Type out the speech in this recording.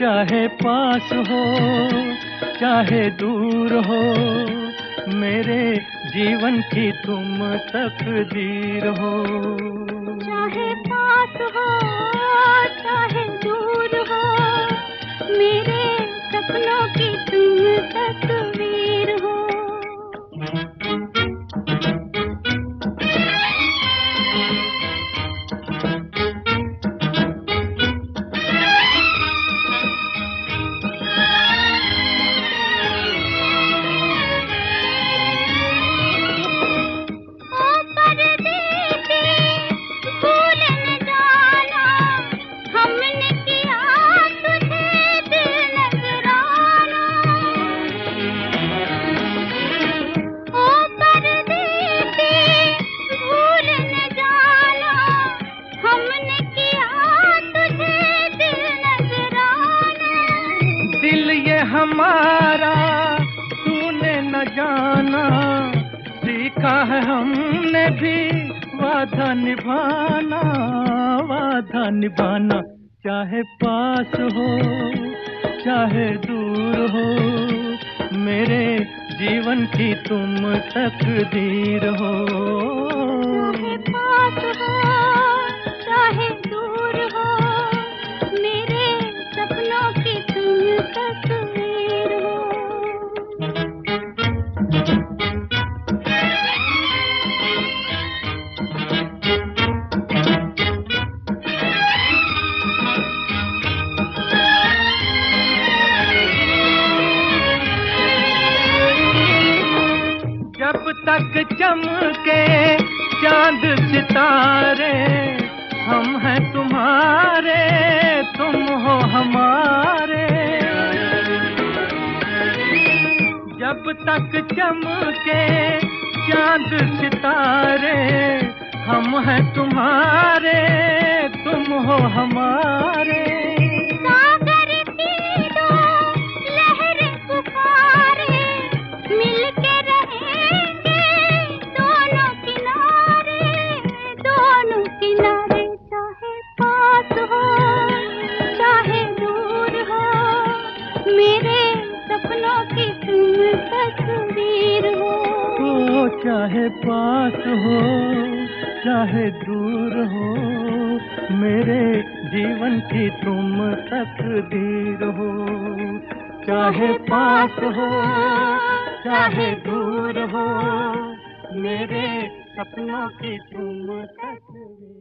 चाहे पास हो चाहे दूर हो, मेरे जीवन की तुम तकदीर हो। चाहे पास हो चाहे दूर हो, मेरे सपनों की तुम तस्वीर हो। दिल ये हमारा तूने न जाना, सीखा है हमने भी वादा निभाना, वादा निभाना। चाहे पास हो चाहे दूर हो, मेरे जीवन की तुम तकदीर हो। चाहे पास हो चाहे दूर हो, मेरे सपनों की तुम तस्वीर हो। जब तक चमके चांद सितारे, हम हैं तुम्हारे तुम हो हमारे। जब तक चमके चांद सितारे, हम हैं तुम्हारे तुम हो हमारे। चाहे पास हो चाहे दूर हो, मेरे जीवन की तुम तकदीर हो। चाहे पास हो चाहे दूर हो, मेरे सपनों की तुम तकदीर।